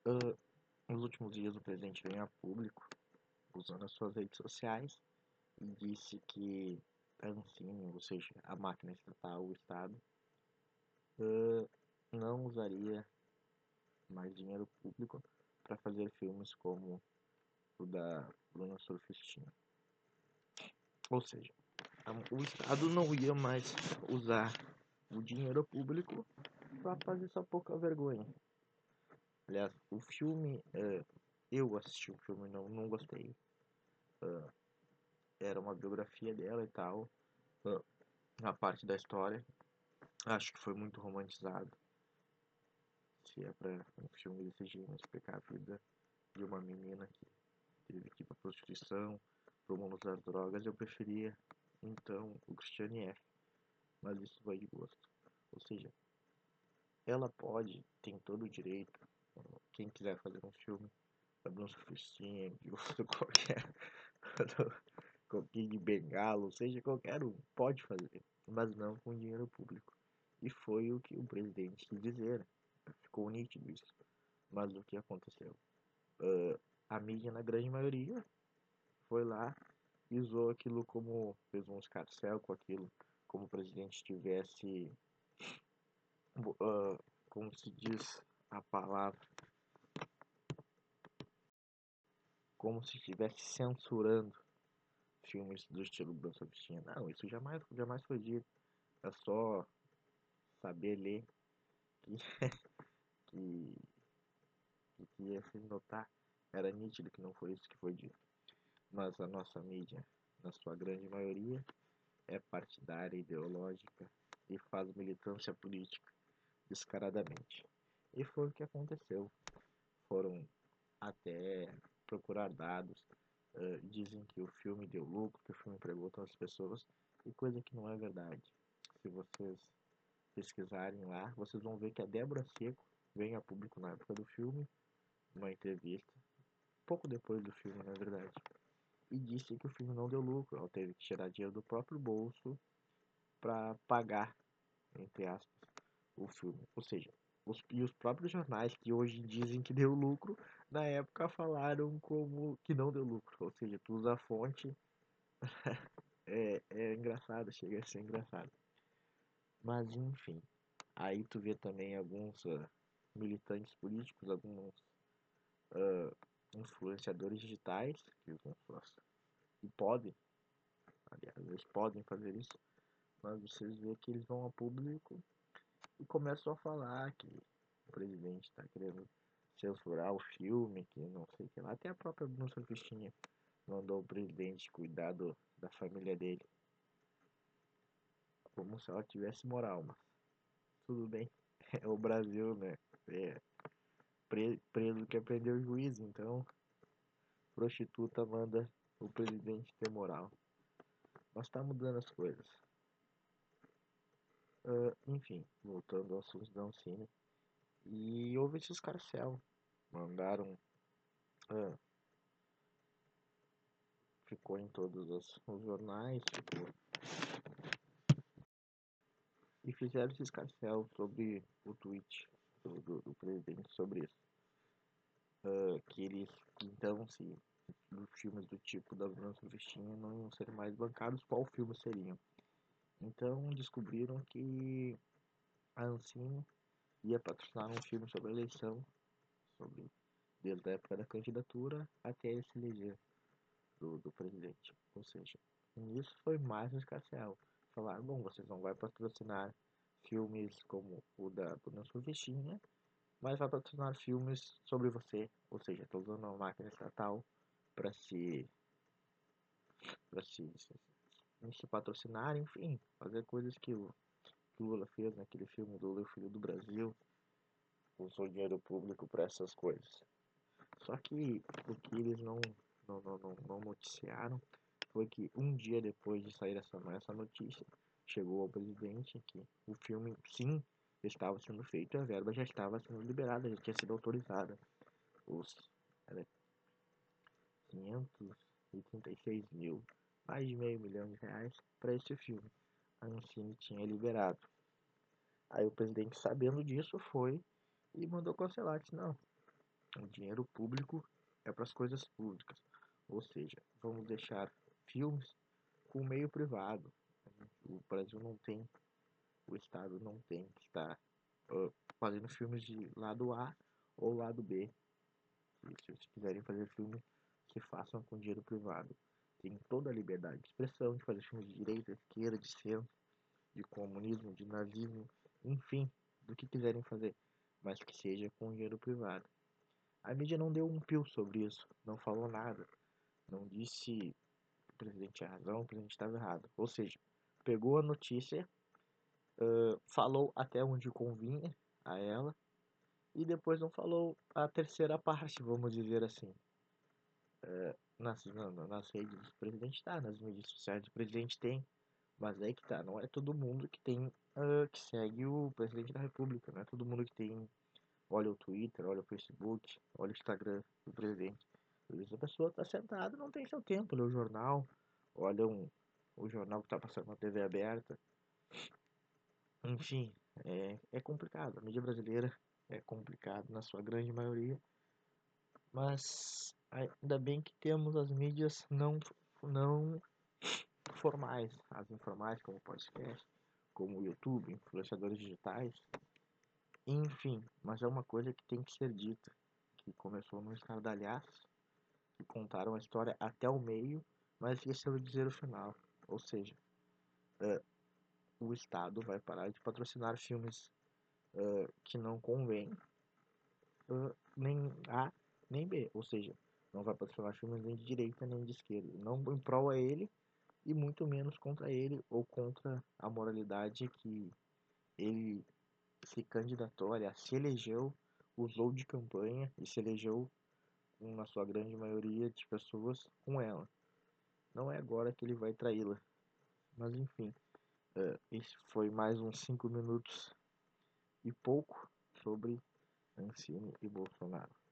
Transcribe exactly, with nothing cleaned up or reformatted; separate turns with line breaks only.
Uh, nos últimos dias, o presidente veio a público, usando as suas redes sociais, e disse que a Ancine, ou seja, a máquina estatal, o Estado, uh, não usaria mais dinheiro público para fazer filmes como o da Bruna Surfistinha. Ou seja, o Estado não ia mais usar o dinheiro público para fazer essa pouca vergonha. Aliás, o filme, uh, eu assisti o filme, não, não gostei. Uh, era uma biografia dela e tal, uh, na parte da história. Acho que foi muito romantizado. Se é pra um filme desse gênero explicar a vida de uma menina que teve que ir pra prostituição, pro mundo das drogas, eu preferia então o Christiane F. Mas isso vai de gosto. Ou seja, ela pode, tem todo o direito, quem quiser fazer um filme da Bruna Surfistinha, de gosto qualquer, qualquer de Bengala, ou seja, qualquer um, pode fazer, mas não com dinheiro público. E foi o que o presidente quis dizer. Ficou nítido isso. Mas o que aconteceu? Uh, a mídia, na grande maioria, foi lá e usou aquilo como. Fez um escarcel com aquilo, como o presidente tivesse. Uh, como se diz a palavra? Como se estivesse censurando filmes do estilo Bruna Surfistinha. Não, isso jamais, jamais foi dito. É só saber ler que, que, que ia se notar. Era nítido que não foi isso que foi dito. Mas a nossa mídia, na sua grande maioria, é partidária, ideológica e faz militância política descaradamente. E foi o que aconteceu. Foram até procurar dados, uh, dizem que o filme deu lucro, que o filme empregou outras pessoas, e coisa que não é verdade. Se vocês pesquisarem lá, vocês vão ver que a Débora Seco veio a público na época do filme, numa entrevista, pouco depois do filme, na verdade, e disse que o filme não deu lucro, ela teve que tirar dinheiro do próprio bolso para pagar, entre aspas, o filme. Ou seja, os, e os próprios jornais que hoje dizem que deu lucro, na época falaram como que não deu lucro. Ou seja, tu usa a fonte, é, é engraçado, chega a ser engraçado. Mas enfim, aí tu vê também alguns uh, militantes políticos, alguns uh, influenciadores digitais que usam suas, e podem, aliás, eles podem fazer isso, mas vocês vê que eles vão a público e começam a falar que o presidente está querendo censurar o filme, que não sei o que lá. Até a própria Bruna Surfistinha mandou o presidente cuidar do, da família dele, como se ela tivesse moral, mas tudo bem. É o Brasil, né? É pre, preso que aprendeu o juiz, então prostituta manda o presidente ter moral. Mas tá mudando as coisas. Uh, enfim, voltando ao assunto da Ancine. E houve esse escarcel. Mandaram. Uh, ficou em todos os, os jornais, ficou. E fizeram esse escarcel sobre o tweet do, do, do presidente sobre isso. Uh, que eles, então, se os filmes do tipo da Bruna Surfistinha não iam ser mais bancados, qual filme seriam? Então descobriram que a Ancine ia patrocinar um filme sobre a eleição, sobre, desde a época da candidatura até ele se eleger do, do presidente. Ou seja, isso foi mais um escarcel. Falaram, bom, vocês não vão patrocinar filmes como o da Bruna Surfistinha, mas vai patrocinar filmes sobre você. Ou seja, estou usando uma máquina estatal para se, para se, se, se patrocinar, enfim, fazer coisas que o, que o Lula fez naquele filme do Lula, o Filho do Brasil, usou dinheiro público para essas coisas. Só que o que eles não, não, não, não, não noticiaram foi que um dia depois de sair essa, essa notícia, chegou ao presidente que o filme, sim, estava sendo feito e a verba já estava sendo liberada, já tinha sido autorizada. Os era quinhentos e trinta e seis mil, mais de meio milhão de reais para esse filme. A Ancine tinha liberado. Aí o presidente, sabendo disso, foi e mandou cancelar. Disse, não, O dinheiro público é para as coisas públicas. Ou seja, vamos deixar filmes com o meio privado. O Brasil não tem, o Estado não tem que estar uh, fazendo filmes de lado A ou lado B. E se eles quiserem fazer filme, que façam com dinheiro privado. Tem toda a liberdade de expressão, de fazer filmes de direita, de esquerda, de centro, de comunismo, de nazismo, enfim, do que quiserem fazer, mas que seja com dinheiro privado. A mídia não deu um pio sobre isso, não falou nada, não disse que o presidente tinha razão, o presidente estava errado. Ou seja, pegou a notícia, uh, falou até onde convinha a ela e depois não falou a terceira parte, vamos dizer assim. Uh, nas, na, nas redes do presidente tá, nas mídias sociais do presidente tem, mas é que tá, não é todo mundo que tem, uh, que segue o presidente da república, não é todo mundo que tem, olha o Twitter, olha o Facebook, olha o Instagram do presidente. Às vezes a pessoa tá sentada, não tem seu tempo, lê o jornal, olha um, o jornal que tá passando na T V aberta. Enfim, é, é complicado. A mídia brasileira é complicado na sua grande maioria, mas ainda bem que temos as mídias não, não formais, as informais como podcast, como o YouTube, influenciadores digitais, enfim, mas é uma coisa que tem que ser dita, que começou no estardalhaço, que contaram a história até o meio, mas esqueceram de dizer o final. Ou seja, uh, o Estado vai parar de patrocinar filmes uh, que não convém, uh, nem A nem B. Ou seja, não vai patrocinar filmes nem de direita nem de esquerda. Não em prol a ele e muito menos contra ele ou contra a moralidade que ele se candidatou, aliás, se elegeu, usou de campanha e se elegeu, na sua grande maioria de pessoas, com ela. Não é agora que ele vai traí-la. Mas enfim, uh, esse foi mais uns cinco minutos e pouco sobre Ancine e Bolsonaro.